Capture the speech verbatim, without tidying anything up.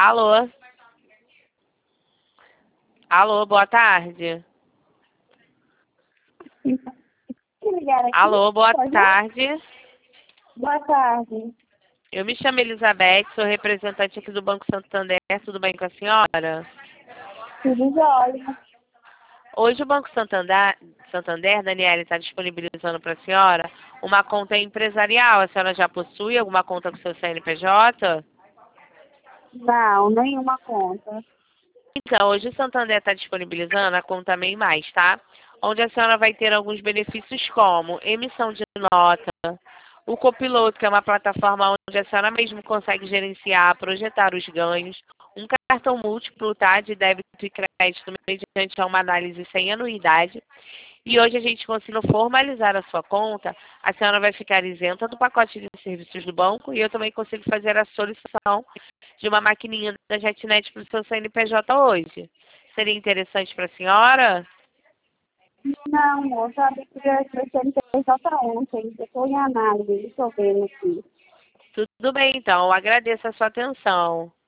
Alô? Alô, boa tarde. Que ligaram aqui? Alô, boa Pode? tarde. Boa tarde. Eu me chamo Elizabeth, sou representante aqui do Banco Santander. Tudo bem com a senhora? Tudo jóia. Hoje o Banco Santander, Santander Daniela, está disponibilizando para a senhora uma conta empresarial. A senhora já possui alguma conta com seu C N P J? Não, nenhuma conta. Então, hoje o Santander está disponibilizando a conta MEI Mais, tá? Onde a senhora vai ter alguns benefícios como emissão de nota, o Copiloto, que é uma plataforma onde a senhora mesmo consegue gerenciar, projetar os ganhos, um cartão múltiplo, tá? De débito e crédito mediante uma análise sem anuidade. E hoje a gente conseguindo formalizar a sua conta, a senhora vai ficar isenta do pacote de serviços do banco e eu também consigo fazer a solicitação de uma maquininha da JetNet para o seu C N P J hoje. Seria interessante para a senhora? Não, moça, eu abri o C N P J ontem. Eu estou em análise, estou vendo aqui. Tudo bem, então. Eu agradeço a sua atenção.